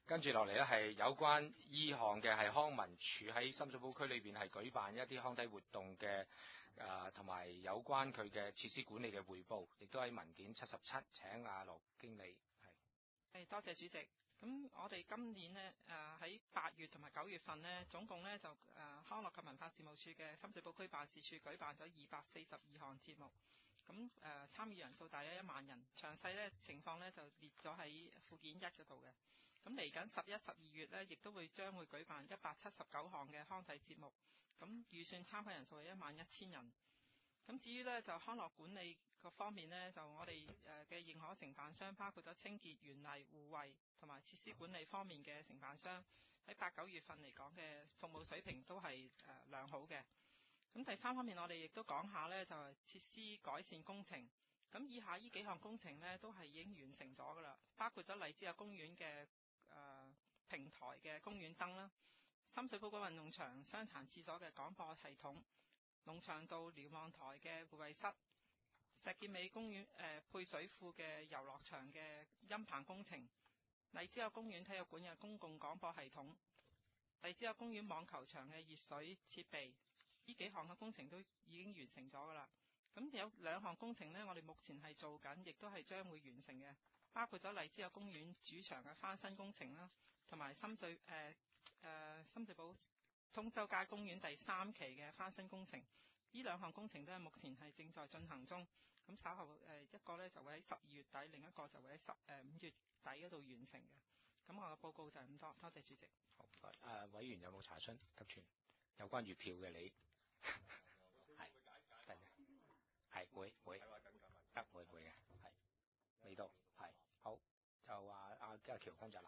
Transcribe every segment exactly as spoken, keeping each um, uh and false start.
跟住落嚟咧係有關依項嘅係康文署喺深水埗區裏邊係舉辦一啲康體活動嘅誒，同埋有關佢嘅設施管理嘅彙報，亦都喺文件七十七。請阿羅經理係。 係多謝主席。咁我哋今年呢，誒喺八月同埋九月份呢，總共呢就誒、呃、康樂及文化事務處嘅深水埗區辦事處舉辦咗二百四十二項節目。咁誒、呃、參與人數大約一萬人，詳細呢情況呢就列咗喺附件一嗰度嘅。咁嚟緊十一、十二月呢，亦都會將會舉辦一百七十九項嘅康體節目。咁預算參加人數係一萬一千人。咁至於呢，就康樂管理個方面呢，就我哋誒嘅認可承辦商包括咗清潔、園藝、護衛同埋設施管理方面嘅承辦商，喺八九月份嚟講嘅服務水平都係誒良好嘅。咁第三方面，我哋亦都講下呢，就係設施改善工程。咁以下呢幾項工程呢，都係已經完成咗噶啦，包括咗荔枝角公園嘅誒、呃、平台嘅公園燈啦，深水埗個運動場傷殘廁所嘅廣播系統，龍翔道瞭望台嘅護衛室，石硤尾公園誒、呃、配水庫嘅遊樂場嘅音棚工程，荔枝角公園體育館嘅公共廣播系統，荔枝角公園網球場嘅熱水設備，呢幾項嘅工程都已經完成咗噶啦。咁有兩項工程呢，我哋目前係做緊，亦都係將會完成嘅，包括咗荔枝角公園主場嘅翻新工程啦，同埋深水誒誒、呃呃、深水埗通州街公園第三期嘅翻新工程。呢兩項工程都係目前係正在進行中。咁稍後誒、呃、一個呢就會喺十二月底，另一個就會喺十誒五月底嗰度完成嘅。咁我嘅報告就係咁多，多謝主席。 好，誒、呃、委員有冇查詢？得傳有關月票嘅你係係會會得會會嘅係未到係好就話阿阿喬坤就啦。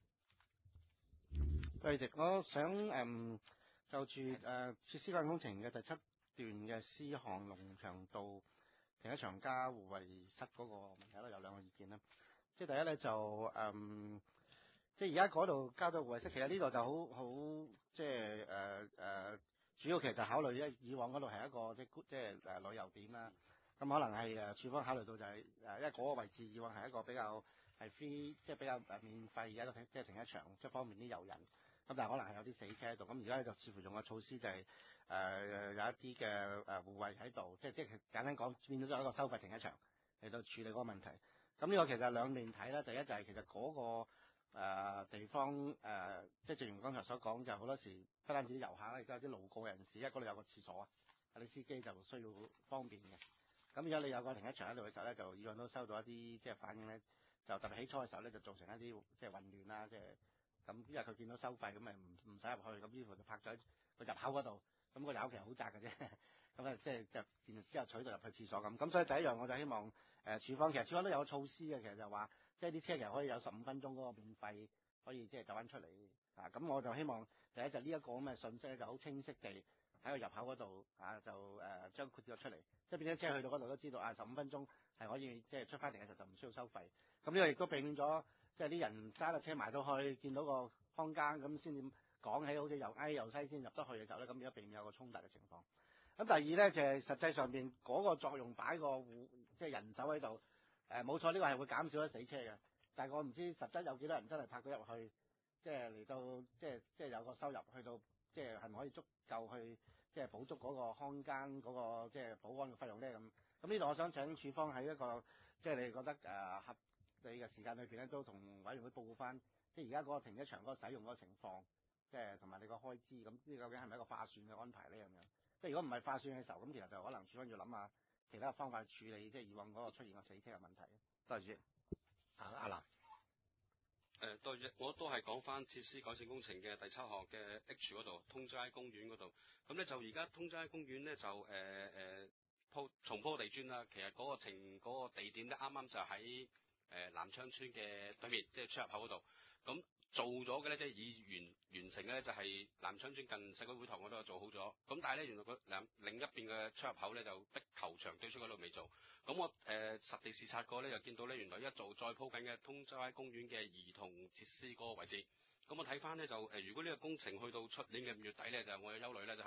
主席，我想誒、嗯、就住誒設施改善工程嘅第七段嘅 C 項龍翔道停車場加護衛室嗰個問題咧，有兩個意見啦。即係第一咧就誒、嗯，即係而家嗰度交咗護衛室，其實呢度就好好即係誒誒，主要其實就考慮咧，以往嗰度係一個即係即係誒旅遊點啦。咁可能係誒處方考慮到就係、是、誒，因為嗰個位置以往係一個比較係 free，即係比較誒免費嘅一個停即係停車場，即係方便啲遊人。咁但係可能係有啲死車喺度。咁而家就似乎用嘅措施就係、是、誒、呃、有一啲嘅誒護衛喺度，即係即係簡單講變咗一個收費停車場嚟到處理嗰個問題。咁呢個其實兩面睇啦。第一就係其實嗰、那個、呃、地方誒、呃，即係正如剛才所講，就好、是、多時不單止啲遊客，亦都有啲路過人士，因為嗰度有個廁所啊，有啲司機就需要方便嘅。咁而家你有個停車場喺度嘅時候咧，就以往都收到一啲即係反應咧，就特別起初嘅時候咧，就造成一啲即係混亂啦，即係咁，因為佢見到收費咁咪唔唔使入去，咁於是就泊咗喺個入口嗰度，咁、個入口其實好窄嘅啫，咁啊即係就然之後取到入去廁所咁，咁所以第一樣我就希望誒處方其實處方都有個措施嘅，其實就話即係啲車其實可以有十五分鐘嗰個免費可以即係走翻出嚟啊，咁我就希望第一就呢一個咁嘅信息咧就好清晰地喺個入口嗰度啊就誒、呃、將括咗出嚟。即係變咗車去到嗰度都知道啊，十五分鐘係可以即係出翻嚟嘅時候就唔需要收費。咁呢個亦都避免咗即係啲人揸架車埋到去，見到個看更咁先至講起，好似由 A 由西先入得去嘅時候咧，咁而家避免有個衝突嘅情況。咁第二咧就係、是、實際上邊嗰個作用擺個護即係人手喺度，誒冇錯呢個係會減少咗死車嘅。但係我唔知實質有幾多人真係泊咗入去，即係嚟到即係即係有個收入去到，即係係咪可以足夠去？即係補足嗰個看更嗰個即係保安嘅費用咧咁，咁呢度我想請處方喺一個即係你哋覺得誒、呃、合理嘅時間裏邊咧，都同委員會報告翻，即係而家嗰個停車場嗰個使用嗰個情況，即係同埋你個開支，咁呢究竟係咪一個划算嘅安排咧咁樣？即係如果唔係划算嘅時候，咁其實就可能處方要諗下其他嘅方法去處理，即係以往嗰個出現嘅死車嘅問題。多謝主席。 阿阿南。 誒對嘅，我都係講翻設施改善工程嘅第七項嘅 H 嗰度，通齋公園嗰度。咁咧就而家通齋公園咧就誒誒鋪重鋪地磚啦。其實嗰個情嗰、嗰個地點咧啱啱就喺誒、呃、南昌村嘅對面，即係出入口嗰度。咁做咗嘅咧，即係已完完成嘅咧，就係南昌村近社區會堂嗰度做好咗。咁但係咧，原來個兩另一邊嘅出入口咧就逼球場對出嗰度未做。咁我誒、呃、實地視察過咧，就見到咧原來一做再鋪緊嘅通州公園嘅兒童設施嗰個位置。咁我睇翻咧就誒、呃，如果呢個工程去到出年嘅五月底咧，就我有憂慮咧就係、是、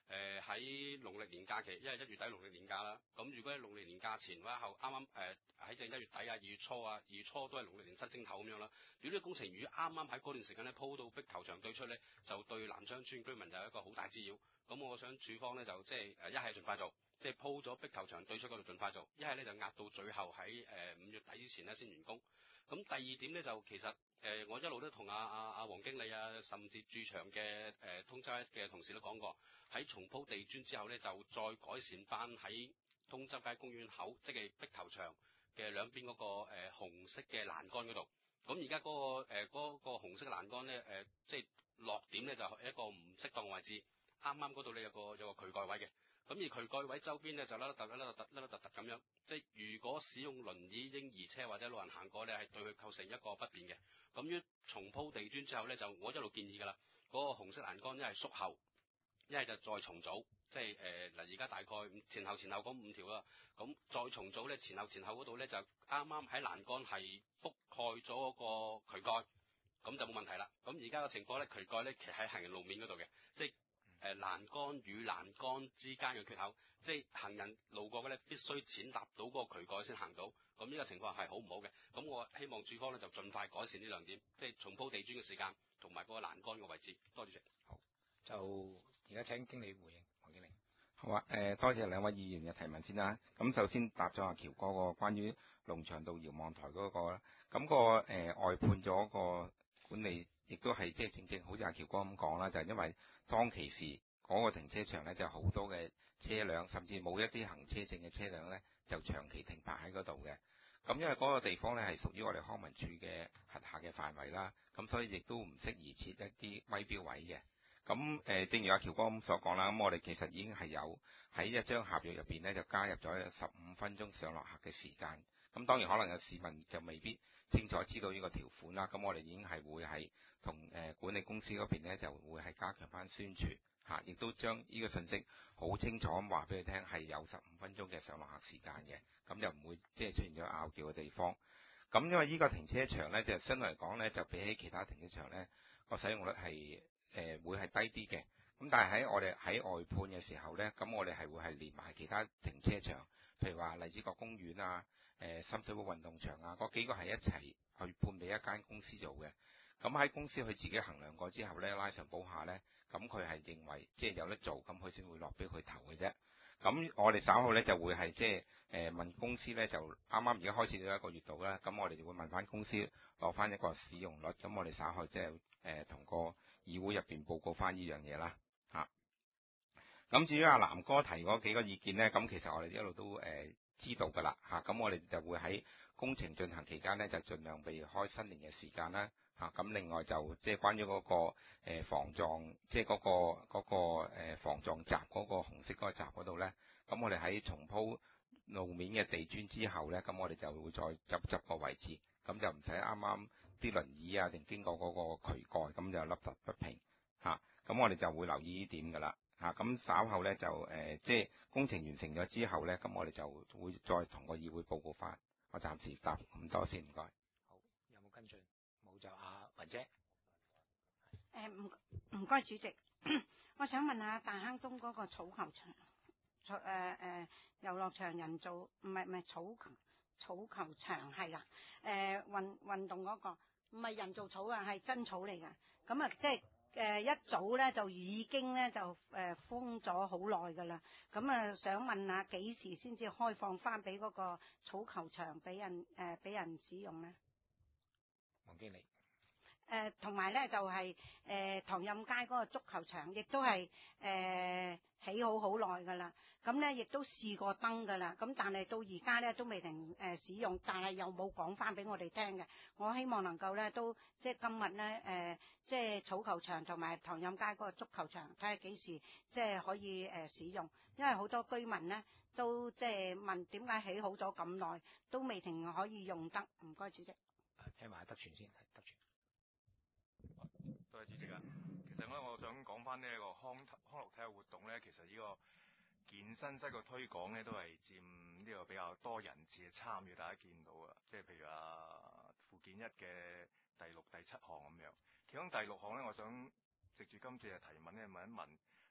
誒喺農曆年假期，因為一月底農曆年假啦。咁如果喺農曆年假前或者後，啱啱誒喺正一月底啊、二月初啊、二月初都係農曆年新正頭咁樣啦。如果啲工程如果啱啱喺嗰段時間咧鋪到壁球場對出咧，就對南昌村居民就有一個好大滋擾。咁我想署方咧就即係誒一係盡快做，即係鋪咗壁球場對出嗰度盡快做；一係咧就壓到最後喺誒五月底之前咧先完工。咁第二點咧就其實誒、呃、我一路都同阿阿阿黃經理啊，甚至駐場嘅誒、呃、通州嘅同事都講過，喺重鋪地磚之後咧就再改善翻喺通州街公園口，即係壁球場嘅兩邊嗰、那個誒、呃、紅色嘅欄杆嗰度。咁而家嗰個誒嗰、呃那個紅色嘅欄杆咧誒，即係落點咧就係一個唔適當嘅位置。啱啱嗰度咧有個有個渠蓋位嘅，咁而渠蓋位周邊咧就甩甩突甩甩突甩甩突突咁樣，即係如果使用輪椅嬰兒車或者老人行過咧，係對佢構成一個不便嘅。咁於重鋪地磚之後咧，就我一路建議㗎啦，嗰、那個紅色欄杆一係縮後，一係就再重組，即係誒嗱而家大概前後前後嗰五條啦，咁再重組咧前後前後嗰度咧就啱啱喺欄杆係覆蓋咗個渠蓋，咁就冇問題啦。咁而家嘅情況咧，渠蓋咧其實喺行人路面嗰度嘅，即係。誒欄杆與欄杆之間嘅缺口，即係行人路過嘅咧，必須踐踏到嗰個渠蓋先行到。咁呢個情況係好唔好嘅？咁我希望署方咧就盡快改善呢兩點，即係重鋪地磚嘅時間同埋嗰個欄杆嘅位置。多謝主席。 好，就而家請經理回應，黃經理。好啊，誒、呃、多謝兩位議員嘅提問先啦。咁首先答咗阿喬哥個關於龍翔道遙望台嗰、那個啦，咁、那個誒、呃、外判咗個管理。亦都係即係正正好似阿喬哥咁講啦，就係、是、因為當其時嗰個停車場咧就好多嘅車輛，甚至冇一啲行車證嘅車輛咧，就長期停泊喺嗰度嘅。咁因為嗰個地方咧係屬於我哋康文署嘅轄下嘅範圍啦，咁所以亦都唔適宜設一啲威標位嘅。咁誒、呃，正如阿喬哥咁所講啦，咁我哋其實已經係有喺一張合約入邊咧就加入咗十五分鐘上落客嘅時間。咁當然可能有市民就未必清楚知道呢個條款啦。咁我哋已經係會係同誒管理公司嗰邊咧就會係加強翻宣傳嚇，亦都將呢個信息好清楚咁話俾佢聽，係有十五分鐘嘅上落客時間嘅，咁就唔會即係出現咗拗撬嘅地方。咁因為呢個停車場咧就相對嚟講咧就比起其他停車場咧個使用率係誒、呃、會係低啲嘅。咁但係喺我哋喺外判嘅時候咧，咁我哋係會係連埋其他停車場，譬如話荔枝角公園啊、誒、呃、深水埗運動場啊，嗰幾個係一齊去判俾一間公司做嘅。咁喺公司佢自己衡量過之後咧，拉上補下咧，咁佢係認為即係有得做，咁佢先會落俾佢投嘅啫。咁我哋稍後咧就會係即係誒問公司咧，就啱啱而家開始咗一個月度啦，咁我哋就會問翻公司攞翻一個使用率，咁我哋稍後即係誒同個議會入邊報告翻呢樣嘢啦。嚇，咁至於阿南哥提嗰幾個意見咧，咁其實我哋一路都誒、呃、知道㗎啦。嚇，咁我哋就會喺工程進行期間咧，就盡量避開新年嘅時間啦。嚇，咁另外就即係關於嗰、嗰個、呃、防撞，即係嗰個嗰、嗰個、呃、防撞閘嗰個紅色嗰個閘嗰度咧，咁我哋喺重鋪路面嘅地磚之後咧，咁我哋就會再執執個位置，咁就唔使啱啱啲輪椅啊定經過嗰個渠蓋，咁就凹凸不平嚇。咁我哋就會留意呢點㗎啦。嚇，咁稍後咧就誒、呃、即係工程完成咗之後咧，咁我哋就會再同個議會報告翻。我暫時答咁多先，唔該。 好，有冇跟進？冇就阿雲姐。 誒唔唔該主席，我想問下大坑東嗰個草球場，草誒誒遊樂場人造唔係唔係草球草球場係啦，誒、呃、運運動嗰、那個唔係人造草啊，係真草嚟㗎。咁啊即係。誒、呃、一早咧就已經咧就誒、呃、封咗好耐㗎啦，咁啊想問下幾時先至開放翻俾嗰個草球場俾人誒俾、呃、人使用咧？ 黃經理。 誒同埋咧就係、是、誒唐蔭街嗰個足球場，亦都係誒、呃、起好好耐㗎啦。咁咧亦都試過燈㗎啦，咁但係到而家咧都未停誒、呃、使用，但係又冇講翻俾我哋聽嘅。我希望能夠咧都即係今日咧誒，即係草球場同埋唐蔭街嗰個足球場，睇下幾時即係可以誒、呃、使用，因為好多居民咧都即係問點解起好咗咁耐都未停可以用得。唔該主席。 聽埋德全先，德全。 多謝主席啊！其實咧，我想講翻呢一個康康樂體育活動咧，其實呢個健身室嘅推廣咧，都係佔呢個比較多人次嘅參與，大家見到啊，即係譬如啊附件一嘅第六、第七項咁樣。其中第六項咧，我想藉住今次嘅提問咧，問一問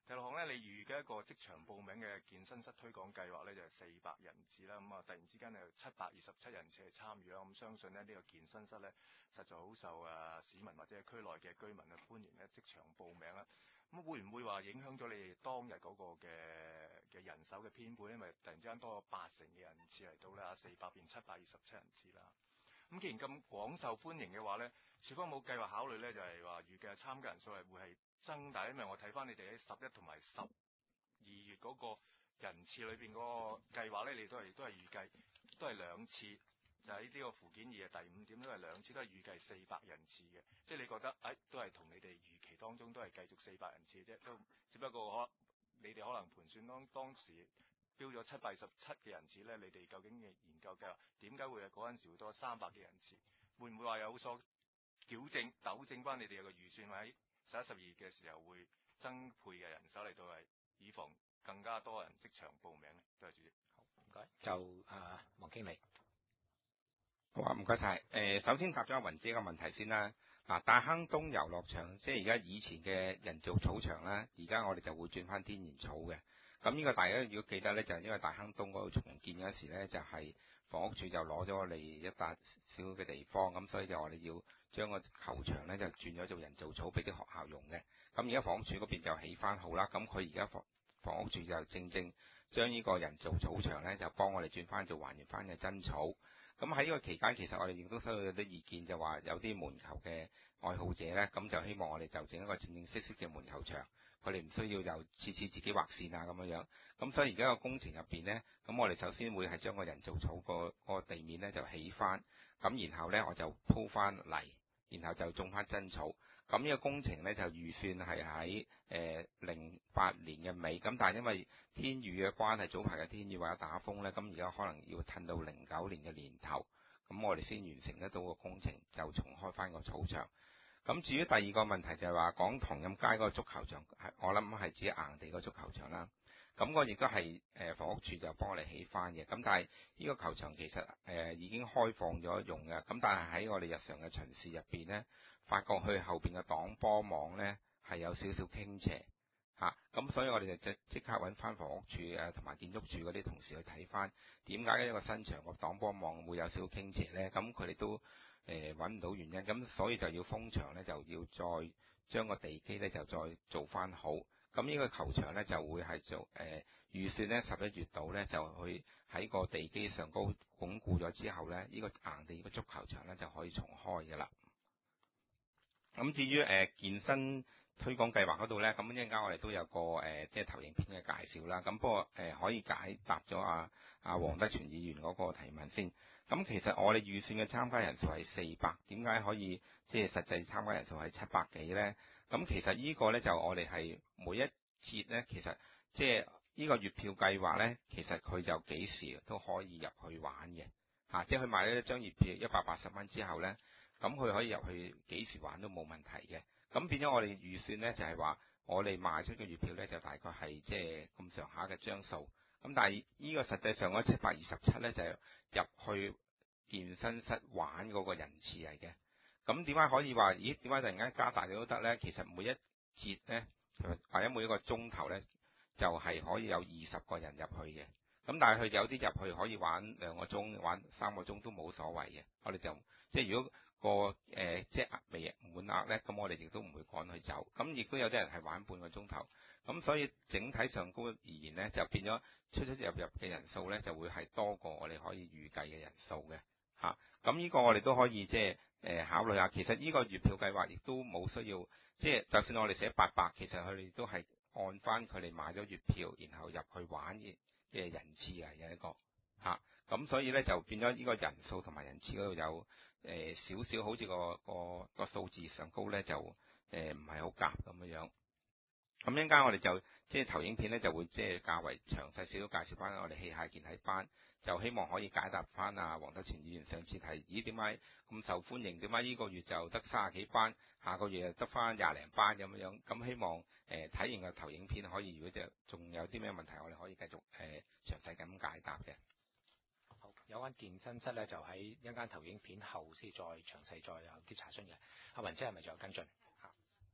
第六項咧，你預嘅一個即場報名嘅健身室推廣計劃咧，就係四百人次啦。咁啊，突然之間有七百二十七人次嚟參與啦。咁相信咧，呢個健身室咧，實在好受啊市民或者係區內嘅居民嘅歡迎咧，即場報名啦。咁會唔會話影響咗你哋當日嗰個嘅嘅人手嘅編配？因為突然之間多咗八成嘅人次嚟到咧，四百變七百二十七人次啦。咁既然咁廣受歡迎嘅話咧，署方冇計劃考慮咧，就係話預計參加人數係會係增大，因為我睇翻你哋喺十一同埋十二月嗰個人次裏邊嗰個計劃咧，你都係都係預計都係兩次，就喺呢個附件二嘅第五點都係兩次，都係預計四百人次嘅。即係你覺得誒、哎、都係同你哋預期當中都係繼續四百人次嘅啫，都只不過可你哋可能盤算當當時標咗七百二十七嘅人次咧，你哋究竟嘅研究計劃點解會係嗰陣時會多三百嘅人次？會唔會話有所矯正、糾正翻你哋有個預算喺十一、十二月嘅時候會增配嘅人手嚟到係以防更加多人即場報名咧？多謝主席。 好，唔該。就啊，黃經理。 好啊，唔該晒。誒，首先答咗阿雲姐個問題先啦。嗱，大坑東遊樂場即係而家以前嘅人造草場啦，而家我哋就會轉翻天然草嘅。咁呢個大家如果記得咧，就係因為大坑東嗰度重建嗰時咧，就係房屋署就攞咗我哋一笪小嘅地方，咁所以就我哋要將個球場咧就轉咗做人造草俾啲學校用嘅。咁而家房屋署嗰邊就起翻好啦，咁佢而家房房屋署就正正將呢個人造草場咧就幫我哋轉翻做還原翻嘅真草。咁喺呢個期間，其實我哋亦都收到有啲意見，就話有啲門球嘅愛好者咧，咁就希望我哋就整一個正正式式嘅門球場，佢哋唔需要就次次自己畫線啊咁樣樣。咁所以而家個工程入邊咧，咁我哋首先會係將個人造草個個地面咧就起翻，咁然後咧我就鋪翻泥，然後就種翻真草。咁呢個工程咧就預算係喺誒零八年嘅尾，咁但係因為天雨嘅關係，早排嘅天雨或者打風咧，咁而家可能要褪到零九年嘅年頭，咁我哋先完成得到個工程，就重開翻個草場。咁至於第二個問題就係話講唐蔭街嗰個足球場，係我諗係指硬地個足球場啦。咁我亦都係誒房屋署就幫我哋起翻嘅。咁但係呢個球場其實誒、呃、已經開放咗用嘅。咁但係喺我哋日常嘅巡視入邊咧，發覺佢後邊嘅擋波網咧係有少少傾斜嚇。咁、啊、所以我哋就即即刻揾翻房屋署誒同埋建築署嗰啲同事去睇翻，點解一個新場個擋波網會有少少傾斜咧？咁佢哋都誒揾唔到原因，咁所以就要封場咧，就要再將個地基咧就再做翻好。咁呢個球場咧就會係做誒、呃、預算咧十一月度咧就去喺個地基上高鞏固咗之後咧，呢、這個硬地個足球場咧就可以重開嘅啦。咁至於誒、呃、健身推廣計劃嗰度咧，咁一陣間我哋都有個誒、呃、即係投影片嘅介紹啦。咁不過誒、呃、可以解答咗阿阿黃德全議員嗰個提問先。咁其實我哋預算嘅參加人數係四百，點解可以即係實際參加人數係七百幾咧？咁其實呢個咧就我哋係每一節咧，其實即係呢個月票計劃咧，其實佢就幾時都可以入去玩嘅嚇、啊，即係佢買咗一張月票一百八十蚊之後咧，咁佢可以入去幾時玩都冇問題嘅。咁變咗我哋預算咧就係話，我哋賣出嘅月票咧就大概係即係咁上下嘅張數。咁但係呢個實際上嗰七百二十七咧就係入去健身室玩嗰個人次嚟嘅。咁點解可以話？咦？點解突然間加大咗都得咧？其實每一節咧，或者每一個鐘頭咧，就係可以有二十個人入去嘅。咁但係佢有啲入去可以玩兩個鐘、玩三個鐘都冇所謂嘅。我哋就即係如果個誒、呃、即係未滿額咧，咁我哋亦都唔會趕佢走。咁亦都有啲人係玩半個鐘頭。咁所以整體上高而言咧，就變咗出出入入嘅人數咧，就會係多過我哋可以預計嘅人數嘅嚇。咁、啊、呢個我哋都可以即係。誒考慮下，其實呢個月票計劃亦都冇需要，即係就算我哋寫八百，其實佢哋都係按翻佢哋買咗月票，然後入去玩嘅嘅人次嚟嘅一個嚇。咁、啊、所以咧就變咗呢個人數同埋人次嗰度有誒少少好似個個個數字上高咧就誒唔係好夾咁樣樣。咁一陣間我哋就即係投影片咧就會即係較為詳細少少介紹翻我哋器械健體班。就希望可以解答翻啊黃德全議員上次提，咦點解咁受歡迎？點解呢個月就得三十幾班，下個月又得翻廿零班咁樣？咁希望誒睇、呃、完個投影片可以，如果就仲有啲咩問題，我哋可以繼續誒、呃、詳細咁解答嘅。 好，有關健身室咧，就喺一間投影片後先再詳細再有啲查詢嘅。阿雲姐係咪仲有跟進？嚇。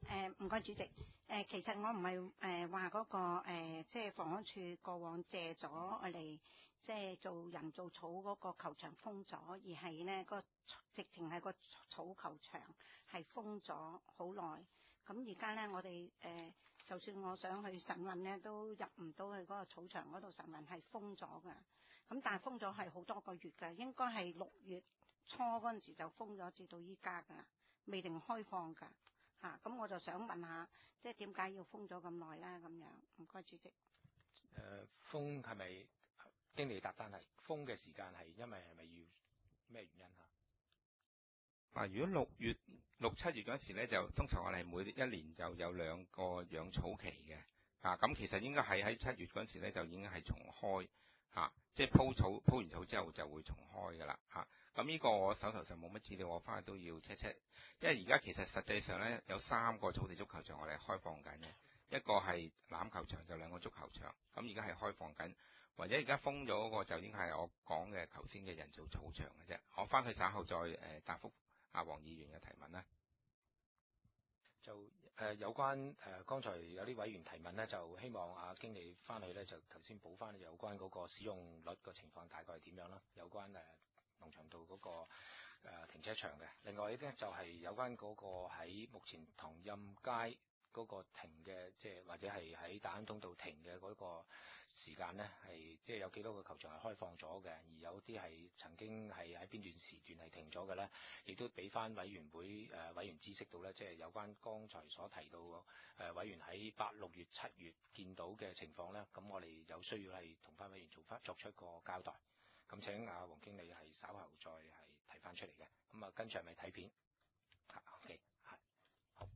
誒唔該主席。誒、呃、其實我唔係誒話嗰個誒、呃，即係房屋署過往借咗嚟，即係做人造草嗰個球場封咗，而係咧個直情係個草球場係封咗好耐。咁而家咧，我哋誒、呃、就算我想去晨運咧，都入唔到去嗰個草場嗰度晨運，係封咗㗎。咁但係封咗係好多個月㗎，應該係六月初嗰陣時就封咗，至到依家㗎啦，未定開放㗎。嚇，咁我就想問下，即係點解要封咗咁耐咧？咁樣，唔該主席。誒、 呃，封係咪經理答單係封嘅時間係因為係咪要咩原因嚇？ 嗱，如果六月六七月嗰時咧，就通常我哋每一年就有兩個養草期嘅，啊，咁其實應該係喺七月嗰時咧就已經係重開，嚇、啊，即係鋪草鋪完草之後就會重開㗎啦，嚇、啊。咁呢個我手頭上冇乜資料，我翻去都要 check check。因為而家其實實際上咧有三個草地足球場我哋開放緊嘅，一個係欖球場，就兩個足球場。咁而家係開放緊，或者而家封咗嗰個就應該係我講嘅頭先嘅人造草場嘅啫。我翻去稍後再誒、呃、答覆阿黃議員嘅提問啦。 就誒、呃、有關誒、呃、剛才有啲委員提問咧，就希望阿、啊、經理翻去咧就頭先補翻有關嗰個使用率個情況大概係點樣啦？有關誒、呃、農場道嗰、那個、呃、停車場嘅。另外咧就係、是、有關嗰個喺目前唐蔭街嗰個停嘅，即係或者係喺大坑通道停嘅嗰個時間咧，係即係有幾多個球場係開放咗嘅，而有啲係曾經係喺邊段時段係停咗嘅咧，亦都俾翻委員會誒、呃、委員知識到咧，即係有關剛才所提到誒、呃、委員喺八六月七月見到嘅情況咧，咁我哋有需要係同翻委員做翻作出一個交代。咁請阿黃經理係稍後再係提翻出嚟嘅。咁啊，跟住係咪睇片？啊 ，OK， 係好。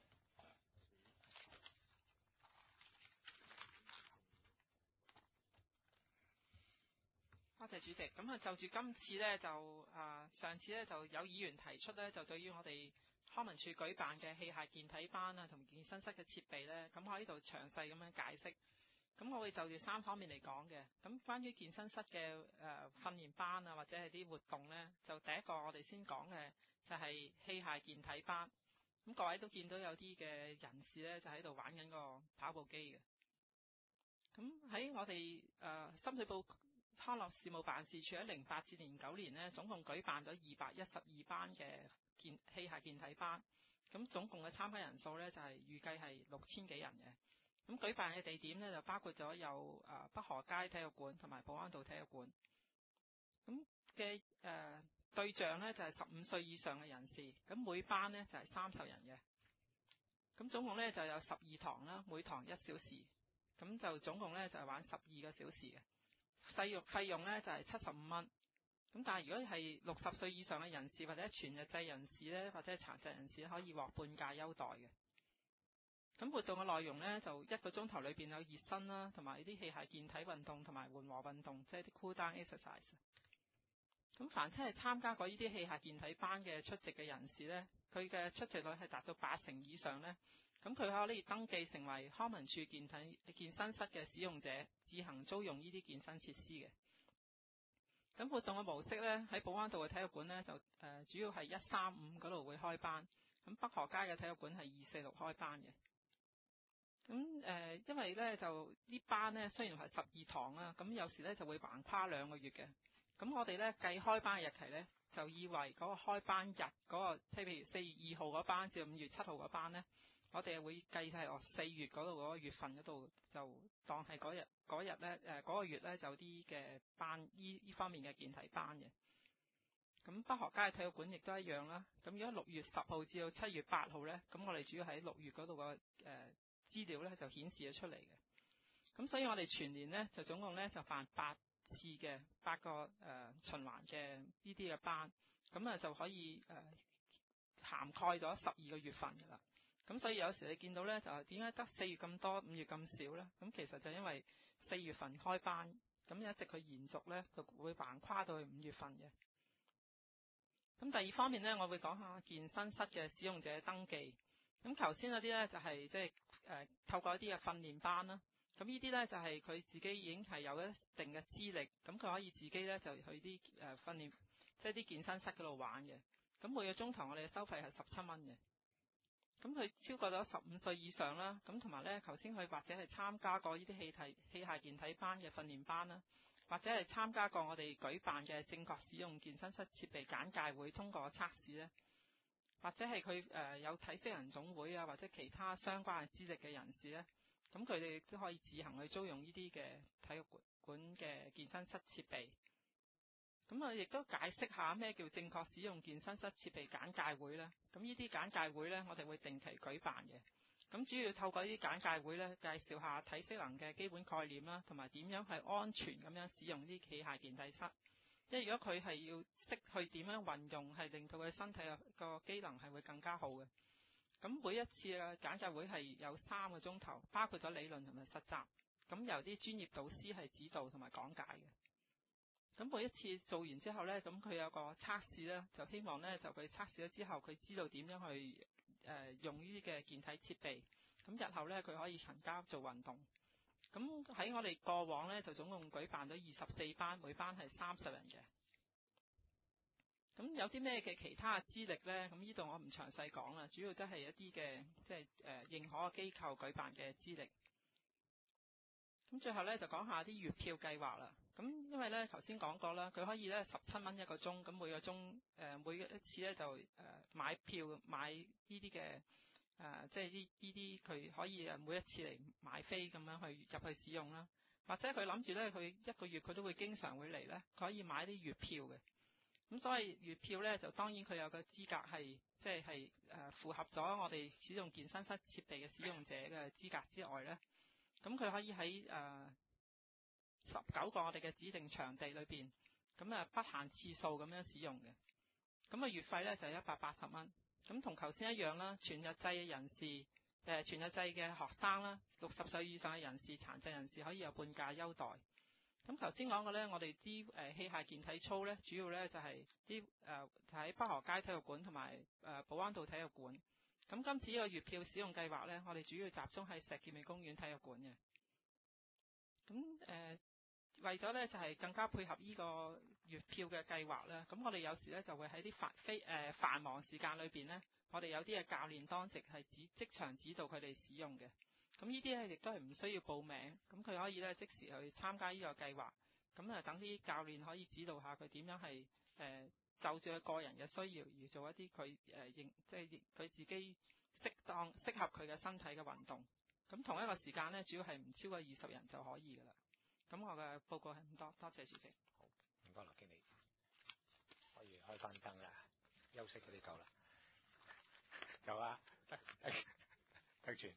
多謝主席。咁啊，就住今次咧，就啊上次咧就有議員提出咧，就對於我哋康文署舉辦嘅器械健體班啊，同健身室嘅設備咧，咁我喺呢度詳細咁樣解釋。咁我會就住三方面嚟講嘅。咁關於健身室嘅誒、呃、訓練班啊，或者係啲活動咧，就第一個我哋先講嘅就係器械健體班。咁各位都見到有啲嘅人士咧，就喺度玩緊個跑步機嘅。咁喺我哋誒、呃、深水埗康樂事務辦事處喺零八至零九年呢，總共舉辦咗二百一十二班嘅健器械健體班。咁總共嘅參加人數咧就係、是、預計係六千幾人嘅。咁舉辦嘅地點咧就包括咗有誒北河街體育館同埋保安道體育館。咁嘅誒對象咧就係十五歲以上嘅人士。咁每班咧就係三十人嘅。咁總共咧就有十二堂啦，每堂一小時。咁就總共咧就係玩十二個小時嘅。費用費用咧就係七十五蚊。咁但係如果係六十歲以上嘅人士或者全日制人士咧，或者殘疾人士可以獲半價優待嘅。咁活動嘅內容咧，就一個鐘頭裏邊有熱身啦，同埋啲器械健體運動同埋緩和運動，即係啲 cool down exercise。咁凡係參加過呢啲器械健體班嘅出席嘅人士咧，佢嘅出席率係達到八成以上咧，咁佢可以登記成為康文署健體健身室嘅使用者，自行租用呢啲健身設施嘅。咁活動嘅模式咧，喺保安道嘅體育館咧就誒、呃、主要係一三五嗰度會開班，咁北河街嘅體育館係二四六開班嘅。咁誒、呃，因為咧就呢班咧雖然係十二堂啦，咁有時咧就會橫跨兩個月嘅。咁我哋咧計開班嘅日期咧，就以為嗰個開班日嗰、那個，即係譬如四月二號嗰班至五月七號嗰班咧，我哋會計係哦四月嗰度嗰個月份嗰度就當係嗰日嗰日咧誒嗰個月咧就啲嘅班依依方面嘅健體班嘅。咁北河街體育館亦都一樣啦。咁如果六月十號至到七月八號咧，咁我哋主要喺六月嗰度個誒資料咧就顯示咗出嚟嘅。咁所以我哋全年咧就總共咧就辦八次嘅八個誒、呃、循環嘅呢啲嘅班，咁啊就可以誒、呃、涵蓋咗十二個月份㗎啦。咁所以有時你見到咧就係點解得四月咁多，五月咁少咧？咁其實就因為四月份開班，咁一直佢延續咧就會橫跨到去五月份嘅。咁第二方面咧，我會講下健身室嘅使用者登記。咁頭先嗰啲咧就係即係誒透過一啲嘅訓練班啦。咁呢啲咧就係、是、佢自己已經係有一定嘅資歷，咁佢可以自己咧就去啲誒、呃、訓練，即係啲健身室嗰度玩嘅。咁每個鐘頭我哋嘅收費係十七蚊嘅。 咁佢超過咗十五歲以上啦，咁同埋咧頭先佢或者係參加過呢啲氣體器械健體班嘅訓練班啦，或者係參加過我哋舉辦嘅正確使用健身室設備簡介會通過測試咧，或者係佢誒有體適能總會啊或者其他相關嘅資歷嘅人士咧，咁佢哋都可以自行去租用呢啲嘅體育館嘅健身室設備。咁啊，亦都解釋下咩叫正確使用健身室設備簡介會咧。咁呢啲簡介會咧，我哋會定期舉辦嘅。咁主要透過呢啲簡介會咧，介紹下體適能嘅基本概念啦，同埋點樣係安全咁樣使用呢啲器械健體室。即係如果佢係要識去點樣運用，係令到佢身體個機能係會更加好嘅。咁每一次嘅簡介會係有三個鐘頭，包括咗理論同埋實習。咁由啲專業導師係指導同埋講解嘅。咁每一次做完之後呢，咁佢有個測試呢，就希望呢，就佢測試咗之後，佢知道點樣去誒、呃、用呢啲嘅健體設備。咁日後呢，佢可以勤加做運動。咁喺我哋過往呢，就總共舉辦咗二十四班，每班係三十人嘅。咁有啲咩嘅其他嘅資歷呢？咁呢度我唔詳細講啦，主要都係一啲嘅即係誒認可嘅機構舉辦嘅資歷。咁最後咧就講下啲月票計劃啦。咁因為咧頭先講過啦，佢可以咧十七蚊一個鐘，咁每個鐘誒、呃、每一次咧就誒、呃、買票買呢啲嘅誒，即係呢呢啲佢可以誒每一次嚟買飛咁樣去入去使用啦。或者佢諗住咧，佢一個月佢都會經常會嚟咧，佢可以買啲月票嘅。咁所以月票咧就當然佢有個資格係即係係誒符合咗我哋使用健身室設備嘅使用者嘅資格之外咧。咁佢可以喺誒十九個我哋嘅指定場地裏邊，咁啊不限次數咁樣使用嘅。咁啊月費咧就係一百八十蚊。咁同頭先一樣啦，全日制嘅人士，誒、呃、全日制嘅學生啦，六十歲以上嘅人士、殘疾人士可以有半價優待。咁頭先講嘅咧，我哋啲誒器械健體操咧，主要咧就係啲誒喺北河街體育館同埋誒保安道體育館。咁今次呢個月票使用計劃呢，我哋主要集中喺石硤尾公園體育館嘅。咁誒、呃、為咗呢，就係、是、更加配合呢個月票嘅計劃啦。咁我哋有時呢，就會喺啲繁非誒繁忙時間裏邊呢，我哋有啲嘅教練當值係指即場指導佢哋使用嘅。咁呢啲呢，亦都係唔需要報名，咁佢可以呢，即時去參加呢個計劃。咁啊等啲教練可以指導下佢點樣係誒。呃就住佢個人嘅需要而做一啲佢誒認即係佢自己適當適合佢嘅身體嘅運動。咁同一個時間呢，主要係唔超過二十人就可以㗎啦。咁我嘅報告係咁多，多謝主席。 好，唔該，羅經理，可以開翻燈啦，休息嗰啲夠啦，夠啦，得得住，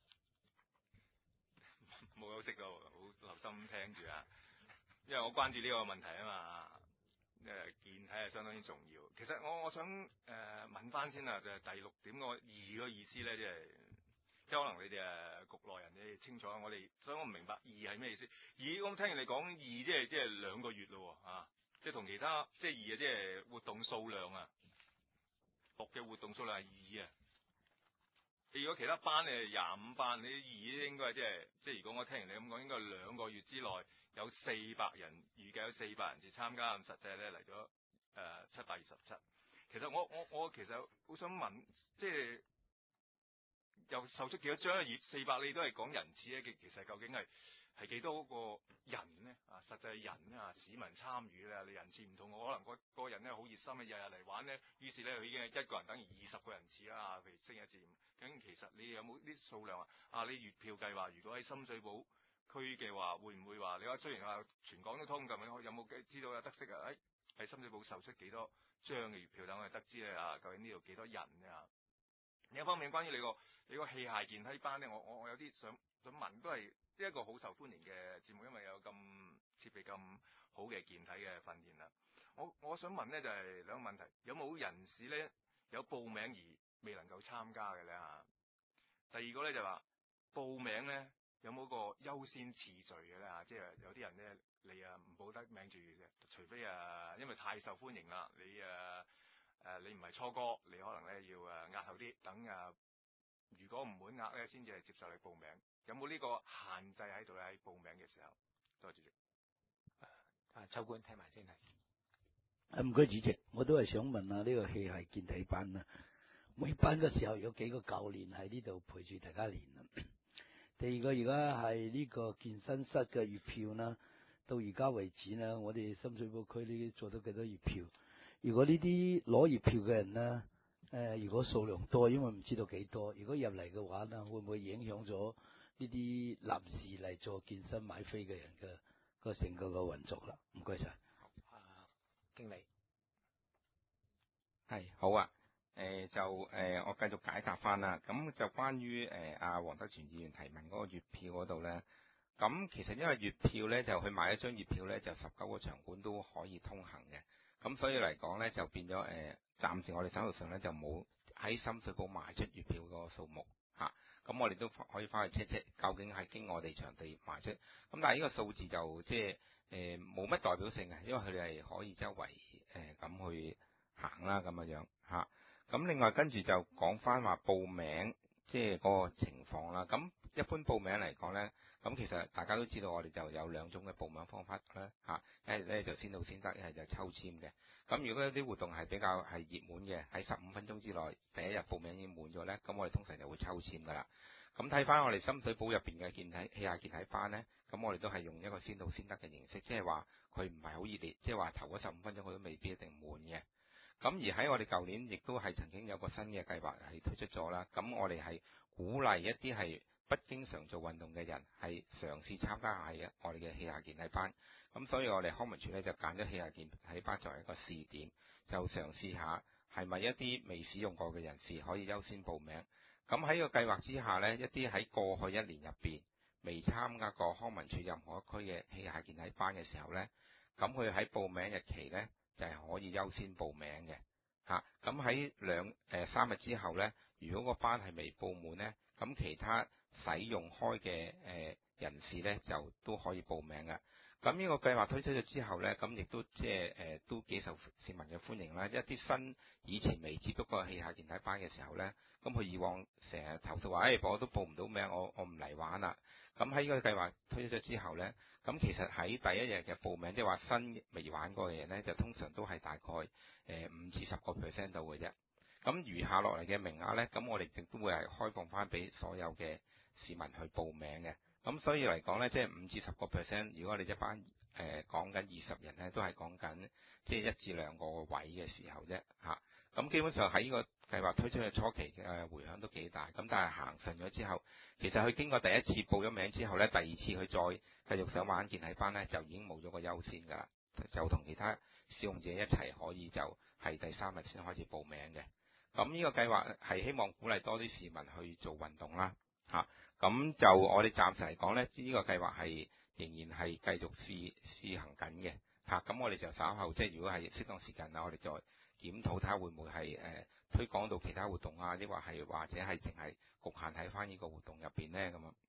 冇休息到，好留心聽住啊，因為我關注呢個問題啊嘛。誒健體係相當之重要。其實我我想誒、呃、問翻先啊，就係、是、第六點個義個意思咧，即係即係可能你哋誒局內人你哋清楚，我哋所以我唔明白義係咩意思。義我聽完你講義，即係即係兩個月咯喎啊！即係同其他即係義啊，即係活動數量啊，學嘅活動數量係義啊。你如果其他班咧廿五班，你義應該係即係即係如果我聽完你咁講，應該係兩個月之內有四百人，預計有四百人次參加，咁實際咧嚟咗誒七百二十七。其實我我我其實好想問，即係又售出幾多張嘅四百？你都係講人次咧，其實究竟係係幾多個人咧？啊，實際係人咧啊，市民參與咧，你人次唔同，我可能個個人咧好熱心嘅，日日嚟玩咧，於是咧佢已經係一個人等於二十個人次啦。譬如星期一至五。咁其實你有冇啲數量啊？啊，你月票計劃如果喺深水埗區嘅話，會唔會話你話雖然話全港都通咁樣，有冇知道有得識啊？誒、哎、喺深水埗售出幾多張嘅月票，等我哋得知咧啊，究竟呢度幾多人啊？另一方面，關於你個你個器械健體班咧，我我我有啲想想問，都係一個好受歡迎嘅節目，因為有咁設備咁好嘅健體嘅訓練啦。我我想問咧就係、是、兩個問題，有冇人士咧有報名而未能夠參加嘅咧嚇？第二個咧就話報名咧有冇個優先次序嘅咧嚇？即係有啲人咧你啊唔報得名住嘅，除非啊因為太受歡迎啦，你啊誒、啊、你唔係初哥，你可能咧要誒押後啲，等啊如果唔滿額咧先至係接受你報名。有冇呢個限制喺度咧？喺報名嘅時候，多謝主席。 啊，秋官聽埋先係。 唔該主席，我都係想問下呢個器械健體班啦。 每班嘅時候有幾個教練喺呢度陪住大家練。第二個而家係呢個健身室嘅月票啦，到而家為止呢，我哋深水埗區呢做到幾多月票？如果呢啲攞月票嘅人呢，誒、呃、如果數量多，因為唔知道幾多，如果入嚟嘅話呢，會唔會影響咗呢啲臨時嚟做健身買飛嘅人嘅個成個嘅運作啦？唔該晒。 啊，經理係好啊。誒、呃、就誒、呃、我繼續解答翻啦。咁就關於誒阿黃德全議員提問嗰個月票嗰度咧，咁其實因為月票咧就去買一張月票咧，就十九個場館都可以通行嘅。咁所以嚟講咧就變咗誒、呃，暫時我哋手頭上咧就冇喺深水埗賣出月票嗰個數目嚇。咁、啊、我哋都可以翻去 check check，究竟係經我哋場地賣出。咁但係呢個數字就即係誒冇乜代表性嘅，因為佢哋係可以周圍誒咁、呃、去行啦咁嘅樣嚇。咁另外跟住就講翻話報名，即係嗰個情況啦。咁一般報名嚟講咧，咁其實大家都知道我哋就有兩種嘅報名方法啦嚇，一係咧就先到先得，一係就抽籤嘅。咁如果有啲活動係比較係熱門嘅，喺十五分鐘之內第一日報名已經滿咗咧，咁我哋通常就會抽籤噶啦。咁睇翻我哋深水埗入邊嘅健體器械健體班咧，咁我哋都係用一個先到先得嘅形式，即係話佢唔係好熱烈，即係話頭嗰十五分鐘佢都未必一定滿嘅。咁而喺我哋舊年亦都係曾經有個新嘅計劃係推出咗啦。咁我哋係鼓勵一啲係不經常做運動嘅人係嘗試參加下嘅我哋嘅器械健體班。咁所以我哋康文署咧就揀咗器械健體班作為一個試點，就嘗試下係咪一啲未使用過嘅人士可以優先報名。咁喺個計劃之下呢，一啲喺過去一年入邊未參加過康文署任何一區嘅器械健體班嘅時候呢，咁佢喺報名日期呢，就係可以優先報名嘅嚇。咁喺兩誒三日之後呢，如果個班係未報滿呢，咁其他使用開嘅誒人士呢，就都可以報名嘅。咁呢個計劃推出咗之後呢，咁亦都即係誒都幾受市民嘅歡迎啦。一啲新以前未接觸過器械健體班嘅時候呢，咁佢以往成日投訴話，誒、哎、我都報唔到名，我我唔嚟玩啦。咁喺呢個計劃推出咗之後呢，咁其實喺第一日嘅報名，即係話新未玩過嘅人呢，就通常都係大概誒五至十個 percent 度嘅啫。咁餘下落嚟嘅名額呢，咁我哋亦都會係開放翻俾所有嘅市民去報名嘅。咁所以嚟講呢，即係五至十個 percent。如果你一班誒講緊二十人呢，都係講緊即係一至兩個位嘅時候啫嚇。咁基本上喺呢個計劃推出嘅初期嘅迴響都幾大。咁但係行順咗之後，其實佢經過第一次報咗名之後呢，第二次佢再繼續想玩健體班呢，就已經冇咗個優先㗎啦，就同其他使用者一齊可以就係第三日先開始報名嘅。咁呢個計劃係希望鼓勵多啲市民去做運動啦嚇。咁就我哋暫時嚟講呢，呢個計劃係仍然係繼續試試行緊嘅嚇。咁我哋就稍後即係如果係適當時間啦，我哋再檢討睇下會唔會係誒、呃、推廣到其他活動啊，抑或係或者係淨係局限喺翻呢個活動入邊呢。咁啊。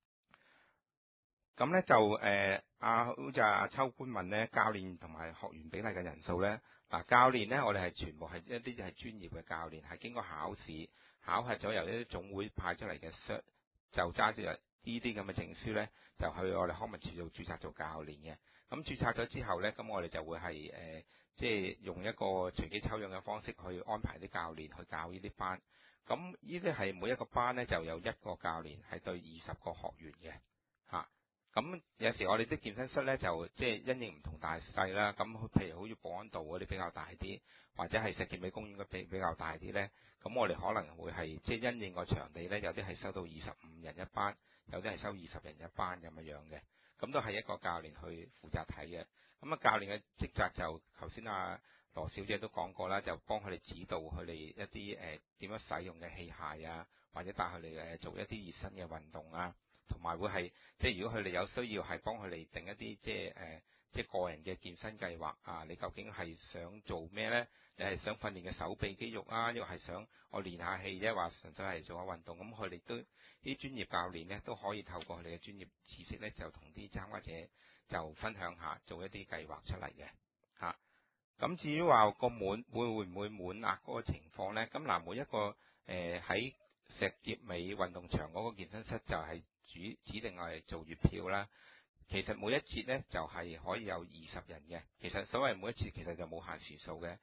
咁咧就誒阿好似阿秋官問呢，教練同埋學員比例嘅人數呢。嗱、啊、教練呢，我哋係全部係一啲係專業嘅教練，係經過考試考核咗由一啲總會派出嚟嘅就揸住呢啲咁嘅證書呢，就去我哋康文署做註冊做教練嘅。咁註冊咗之後呢，咁我哋就會係誒、呃、即係用一個隨機抽樣嘅方式去安排啲教練去教呢啲班。咁呢啲係每一個班呢，就有一個教練係對二十個學員嘅嚇。咁有時我哋啲健身室呢，就即係因應唔同大細啦。咁譬如好似保安道嗰啲比較大啲，或者係石硤尾公園嗰比比較大啲呢。咁我哋可能會係即係因應個場地呢，有啲係收到二十五人一班，有啲係收二十人一班咁樣樣嘅。咁都係一個教練去負責睇嘅。咁啊，教練嘅職責就頭先阿羅小姐都講過啦，就幫佢哋指導佢哋一啲誒點樣使用嘅器械啊，或者帶佢哋誒做一啲熱身嘅運動啊。同埋會係即係如果佢哋有需要係幫佢哋定一啲即係誒、呃、即係個人嘅健身計劃啊，你究竟係想做咩呢？你係想訓練嘅手臂肌肉啊，又係想我練下氣啫，話純粹係做下運動。咁佢哋都啲專業教練呢，都可以透過佢哋嘅專業知識呢，就同啲參加者就分享下，做一啲計劃出嚟嘅嚇。咁、啊、至於話個滿會會唔會滿額嗰個情況呢？咁嗱，每一個誒喺、呃、石硤尾運動場嗰個健身室就係、是。主指定我哋做月票啦，其實每一節呢就係可以有二十人嘅。其實所謂每一節其實就冇限時數嘅。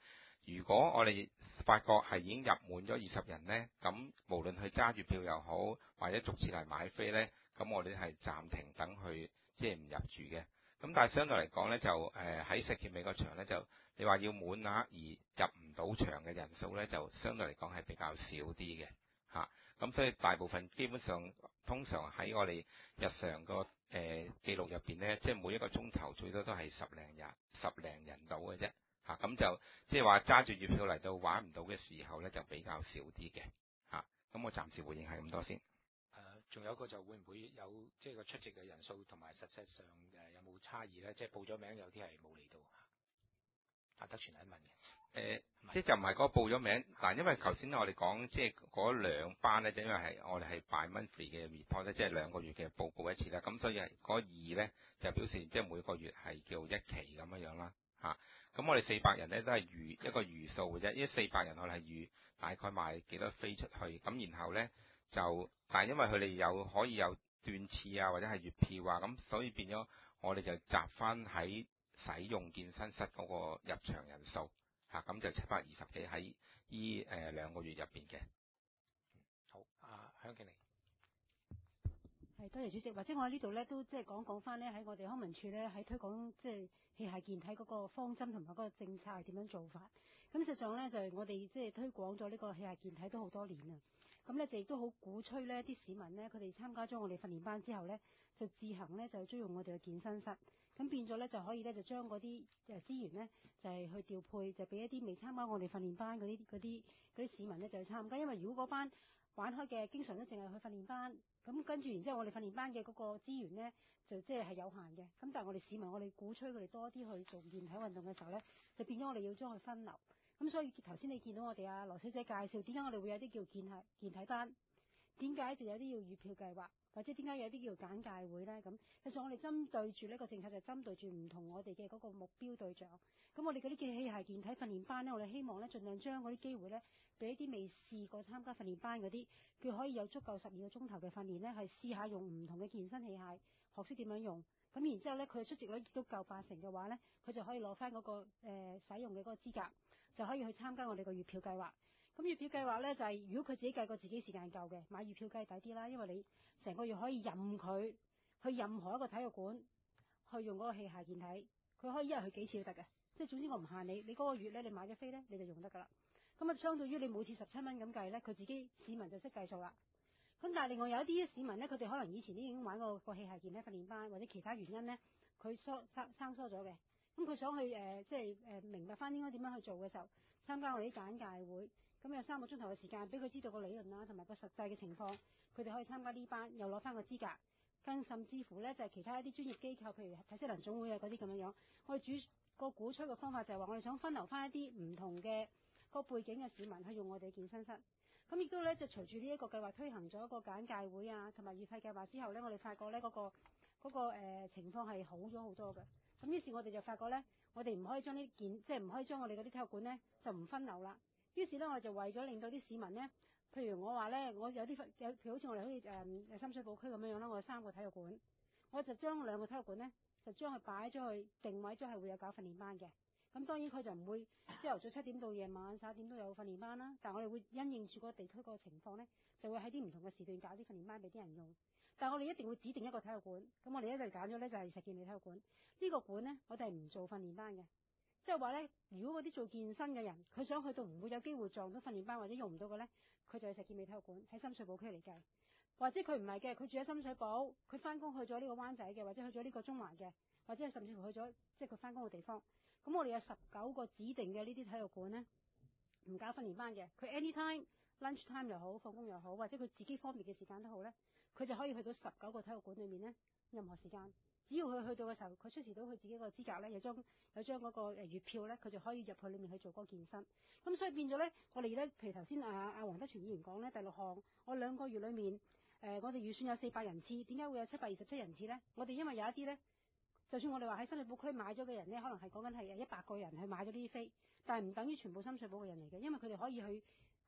如果我哋發覺係已經入滿咗二十人呢，咁無論佢揸住票又好，或者逐次嚟買飛呢，咁我哋係暫停等佢即係唔入住嘅。咁但係相對嚟講呢，就誒喺石硤尾個場呢，就你話要滿額而入唔到場嘅人數呢，就相對嚟講係比較少啲嘅嚇。咁所以大部分基本上通常喺我哋日常個誒記錄入邊呢，即係每一個鐘頭最多都係十零人、十零人到嘅啫嚇。咁就即係話揸住月票嚟到玩唔到嘅時候呢，就比較少啲嘅嚇。咁我暫時回應係咁多先。 仲有一個就會唔會有即係個出席嘅人數同埋實際上誒有冇差異咧？即係報咗名有啲係冇嚟到。阿德全喺問嘅。誒、 呃，即係就唔係嗰個報咗名，嗱，因為頭先我哋講即係嗰兩班咧，就因為係我哋係 bi-monthly 嘅 report 咧，即係兩個月嘅報告一次啦。咁所以係嗰二咧就表示即係每個月係叫一期咁樣樣啦。嚇、啊，咁我哋四百人咧都係預一個預數嘅啫，因為四百人我哋係預大概賣幾多飛出去，咁然後咧。就，但係因為佢哋有可以有段次啊，或者係月票啊，咁所以變咗我哋就集翻喺使用健身室嗰個入場人數嚇，咁、啊、就七百二十幾喺依誒兩個月入邊嘅。 好，阿香經理。 係，多謝主席。或者我喺呢度咧都即係講講翻咧喺我哋康文署咧喺推廣即係器械健體嗰個方針同埋嗰個政策係點樣做法。咁實際上咧就係、是、我哋即係推廣咗呢個器械健體都好多年啦。咁咧就亦都好鼓吹咧啲市民咧，佢哋參加咗我哋訓練班之後咧，就自行咧就租用我哋嘅健身室，咁變咗咧就可以咧就將嗰啲誒資源咧就係、是、去調配，就俾一啲未參加我哋訓練班嗰啲嗰啲嗰啲市民咧就去參加，因為如果嗰班玩開嘅經常都淨係去訓練班，咁跟住然之後我哋訓練班嘅嗰個資源咧就即係係有限嘅，咁但係我哋市民我哋鼓吹佢哋多啲去做健體運動嘅時候咧，就變咗我哋要將佢分流。咁所以頭先你見到我哋阿羅小姐介紹點解我哋會有啲叫健體健體班，點解就有啲要預票計劃，或者點解有啲叫簡介會咧？咁其實我哋針對住呢個政策就針對住唔同我哋嘅嗰個目標對象。咁我哋嗰啲嘅器械健體訓練班咧，我哋希望咧盡量將嗰啲機會咧俾一啲未試過參加訓練班嗰啲，佢可以有足夠十二個鐘頭嘅訓練咧，係試下用唔同嘅健身器械，學識點樣用。咁然之後咧，佢嘅出席率亦都夠八成嘅話咧，佢就可以攞翻嗰個、呃、使用嘅嗰個資格。就可以去參加我哋個月票計劃。咁月票計劃咧就係、是、如果佢自己計過自己時間夠嘅，買月票計抵啲啦，因為你成個月可以任佢去任何一個體育館去用嗰個器械健體，佢可以一日去幾次都得嘅。即係總之我唔限你，你嗰個月咧你買咗飛咧你就用得㗎啦。咁啊相對於你每次十七蚊咁計咧，佢自己市民就識計數啦。咁但係另外有一啲市民咧，佢哋可能以前都已經玩過個器械健體訓練班，或者其他原因咧，佢疏生生疏咗嘅。咁佢想去誒、呃，即係誒、呃、明白翻應該點樣去做嘅時候，參加我哋啲簡介會，咁有三個鐘頭嘅時間，俾佢知道個理論啦，同埋個實際嘅情況，佢哋可以參加呢班，又攞翻個資格，更甚至乎咧就係、是、其他一啲專業機構，譬如體適能總會啊嗰啲咁樣樣，我哋主個鼓吹嘅方法就係話，我哋想分流翻一啲唔同嘅個背景嘅市民去用我哋健身室。咁亦都咧就隨住呢一個計劃推行咗一個簡介會啊，同埋月費計劃之後咧，我哋發覺咧嗰、那個嗰、那個、呃、情況係好咗好多嘅。咁於是，我哋就發覺咧，我哋唔可以將呢件，即係唔可以將我哋嗰啲體育館咧，就唔分流啦。於是咧，我哋就為咗令到啲市民咧，譬如我話咧，我有啲有，譬如好似我哋好似誒深水埗區咁樣樣啦，我有三個體育館，我就將兩個體育館咧，就將佢擺咗去定位咗係會有搞訓練班嘅。咁當然佢就唔會朝頭早七點到夜晚十一點都有訓練班啦，但係我哋會因應住個地區個情況咧，就會喺啲唔同嘅時段搞啲訓練班俾啲人用。但係我哋一定會指定一個體育館，咁我哋一陣揀咗咧就係石硤尾體育館。呢個館咧，我哋係唔做訓練班嘅，即係話咧，如果嗰啲做健身嘅人，佢想去到唔會有機會撞到訓練班或者用唔到嘅咧，佢就去石硤尾體育館喺深水埗區嚟計。或者佢唔係嘅，佢住喺深水埗，佢翻工去咗呢個灣仔嘅，或者去咗呢個中環嘅，或者係甚至乎去咗即係佢翻工嘅地方。咁我哋有十九個指定嘅呢啲體育館咧，唔搞訓練班嘅，佢 anytime lunch time 又好，放工又好，或者佢自己方便嘅時間都好咧，佢就可以去到十九個體育館裏面咧，任何時間，只要佢去到嘅時候，佢出示到佢自己個資格咧，有張有張嗰個誒月票咧，佢就可以入去裏面去做嗰個健身。咁所以變咗咧，我哋咧，譬如頭先阿阿黃德全議員講咧，第六項，我兩個月裏面，誒、呃、我哋預算有四百人次，點解會有七百二十七人次咧？我哋因為有一啲咧。就算我哋話喺深水埗區買咗嘅人咧，可能係講緊係一百個人去買咗呢啲飛，但係唔等於全部深水埗嘅人嚟嘅，因為佢哋可以去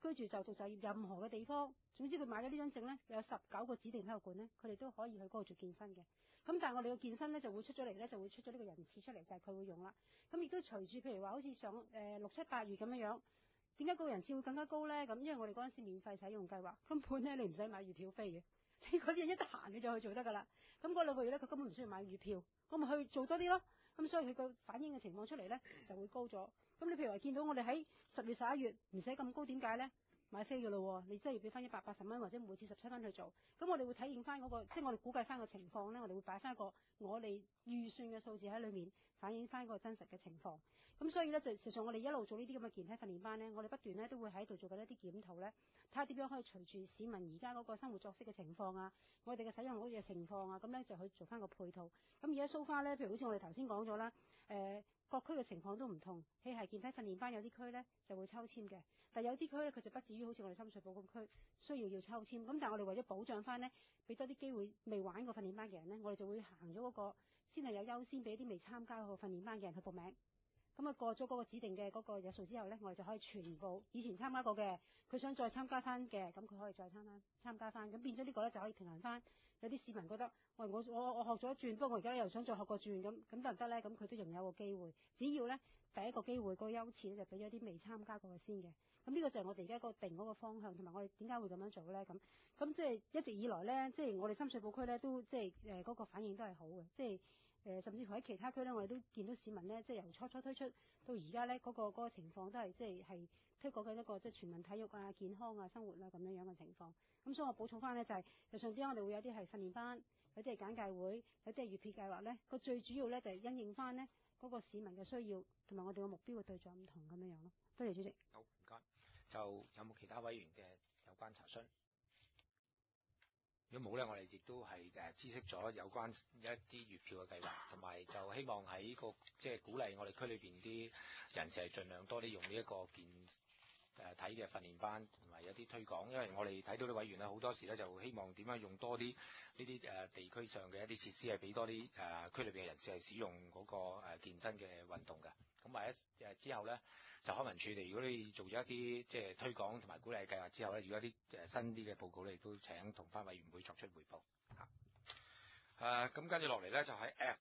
居住就讀就業任何嘅地方，總之佢買咗呢張證咧，有十九個指定體育館咧，佢哋都可以去嗰度做健身嘅。咁但係我哋嘅健身咧就會出咗嚟咧，就會出咗呢個人次出嚟，就係、是、佢會用啦。咁亦都隨住譬如話好似上誒、呃、六七八月咁樣樣，點解嗰個人次會更加高咧？咁因為我哋嗰陣時免費使用計劃，根本咧你唔使買月票飛嘅，你嗰啲人一得閒你就去做得㗎啦。咁嗰兩個月咧，佢根本唔需要買月票，咁咪去做多啲咯。咁所以佢個反映嘅情況出嚟咧就會高咗。咁你譬如話見到我哋喺十月十一月唔使咁高，點解咧？買飛嘅咯，你真係要俾翻一百八十蚊或者每次十七蚊去做，咁我哋會體驗翻嗰個，即係我哋估計翻個情況咧，我哋會擺翻一個我哋預算嘅數字喺裏面，反映翻個真實嘅情況。咁所以咧，就實際上我哋一路做呢啲咁嘅健體訓練班咧，我哋不斷咧都會喺度做緊一啲檢討咧，睇下點樣可以隨住市民而家嗰個生活作息嘅情況啊，我哋嘅使用嗰啲嘅情況啊，咁咧就去做翻個配套。咁而家 so far咧，譬如好似我哋頭先講咗啦，誒、呃。各區嘅情況都唔同，器械健體訓練班有啲區咧就會抽籤嘅，但有啲區咧佢就不至於好似我哋深水埗咁區需要要抽籤。咁但係我哋為咗保障翻咧，俾多啲機會未玩過訓練班嘅人咧，我哋就會行咗嗰個先係有優先俾啲未參加過訓練班嘅人去報名。咁啊過咗嗰個指定嘅嗰個日數之後咧，我哋就可以全部以前參加過嘅，佢想再參加翻嘅，咁佢可以再參加參加翻。咁變咗呢個咧就可以平衡翻。有啲市民覺得，喂，我我我學咗一轉，不過我而家又想再學個轉，咁咁得唔得咧？咁佢都仲有個機會，只要咧第一個機會、個優次咧就俾咗啲未參加過嘅先嘅。咁呢個就係我哋而家個定嗰個方向，同埋我哋點解會咁樣做咧？咁咁即係一直以來咧，即係我哋深水埗區咧都即係誒嗰個反應都係好嘅，即係誒、呃、甚至乎喺其他區咧，我哋都見到市民咧，即係由初初推出到而家咧，嗰、嗰個嗰、嗰個情況都係即係係推廣緊一個即係全民體育啊、健康啊、生活啊咁樣樣嘅情況。咁所以我補充翻咧就係、是，就上啲我哋會有啲係訓練班，有啲係簡介會，有啲係月票計劃咧。個最主要咧就係因應翻咧嗰個市民嘅需要，同埋我哋嘅目標嘅對象唔同咁樣樣咯。多謝主席。 好，唔該。就有冇其他委員嘅有關查詢？如果冇咧，我哋亦都係誒知悉咗有關一啲月票嘅計劃，同埋就希望喺個即係鼓勵我哋區裏邊啲人士係盡量多啲用呢一個健誒體嘅訓練班，同埋有啲推廣。因為我哋睇到啲委員咧，好多時咧就希望點樣用多啲呢啲誒地區上嘅一啲設施，係俾多啲誒區裏邊嘅人士係使用嗰個誒健身嘅運動嘅。咁或者誒之後咧，就康文署哋如果你做咗一啲即係推廣同埋鼓勵計劃之後咧，如果一啲誒新啲嘅報告咧，亦都請同翻委員會作出彙報嚇。誒咁跟住落嚟咧就喺 F